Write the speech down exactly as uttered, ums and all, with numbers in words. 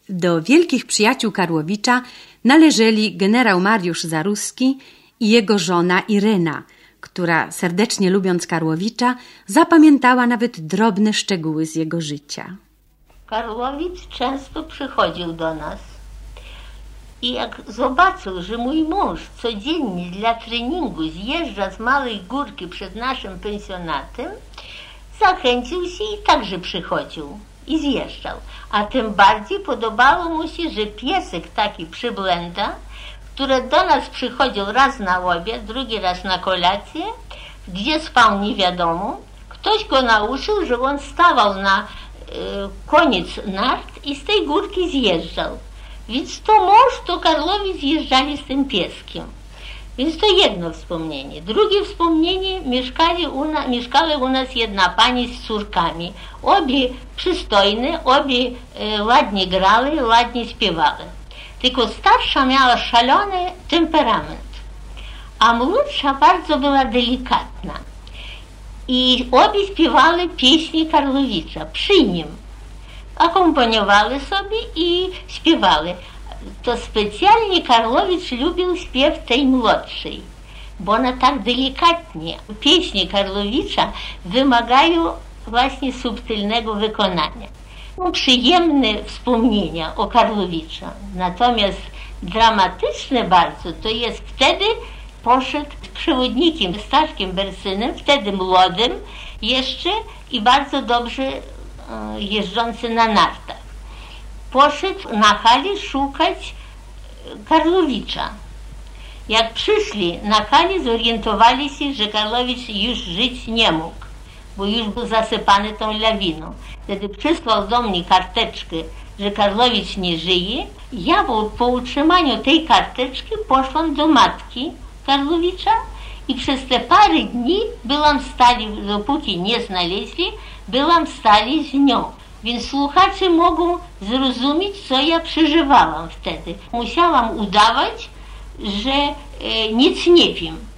Do wielkich przyjaciół Karłowicza należeli generał Mariusz Zaruski i jego żona Irena, która, serdecznie lubiąc Karłowicza, zapamiętała nawet drobne szczegóły z jego życia. Karłowicz często przychodził do nas i jak zobaczył, że mój mąż codziennie dla treningu zjeżdża z Małej Górki przed naszym pensjonatem, zachęcił się i także przychodził i zjeżdżał. A tym bardziej podobało mu się, że piesek taki przyblęda, który do nas przychodził raz na obiad, drugi raz na kolację, gdzie spał nie wiadomo, ktoś go nauczył, że on stawał na y, koniec nart i z tej górki zjeżdżał. Więc to mąż, to Karłowicz zjeżdżali z tym pieskiem. Więc to jedno wspomnienie. Drugie wspomnienie, mieszkali u na, mieszkała u nas jedna pani z córkami. Obie przystojne, obie e, ładnie grały, ładnie śpiewały. Tylko starsza miała szalony temperament, a młodsza bardzo była delikatna. I obie śpiewały pieśni Karłowicza przy nim. Akompaniowały sobie i śpiewały. To specjalnie Karłowicz lubił śpiew tej młodszej, bo ona tak delikatnie. Pieśni Karłowicza wymagają właśnie subtelnego wykonania. Przyjemne wspomnienia o Karłowicza, natomiast dramatyczne bardzo to jest wtedy poszedł z przewodnikiem Staszkiem Bersynem, wtedy młodym jeszcze i bardzo dobrze jeżdżący na nartach. Poszedł na hali szukać Karłowicza. Jak przyszli na hali, zorientowali się, że Karłowicz już żyć nie mógł, bo już był zasypany tą lawiną. Wtedy przysłał do mnie karteczkę, że Karłowicz nie żyje. Ja po utrzymaniu tej karteczki poszłam do matki Karłowicza i przez te parę dni byłam stali, dopóki nie znaleźli, byłam stali z nią. Więc słuchacze mogą zrozumieć, co ja przeżywałam wtedy. Musiałam udawać, że e, nic nie wiem.